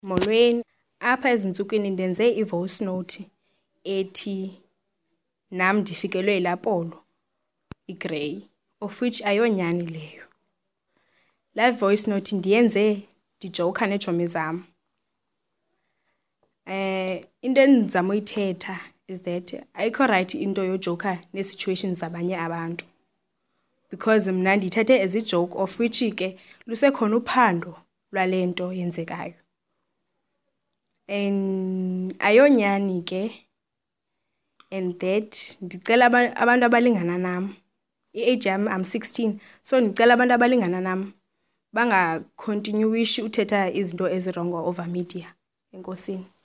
Molweni, apha ezintsukwini ndenze i-voice note ethi nam ndifikelwe yilaa polo iGrey, of which ayonyani leyo. Laa voice note ndiyenze ndijoka neetshomi zam. Into endizama uyithetha is that ayikho rayithi into yojoka nee-situations zabanye abantu, because mna ndiyithathe as i-joke of which ke lusekhona uphando lwale nto yenzekayo. Ayonyani ke, and that ndicela abantu abalingana nam, i-age yam I'm 16, so ndicela abantu abalingana nam bangakhontinyuwishi uthetha izinto ezirongo over media. Enkosini.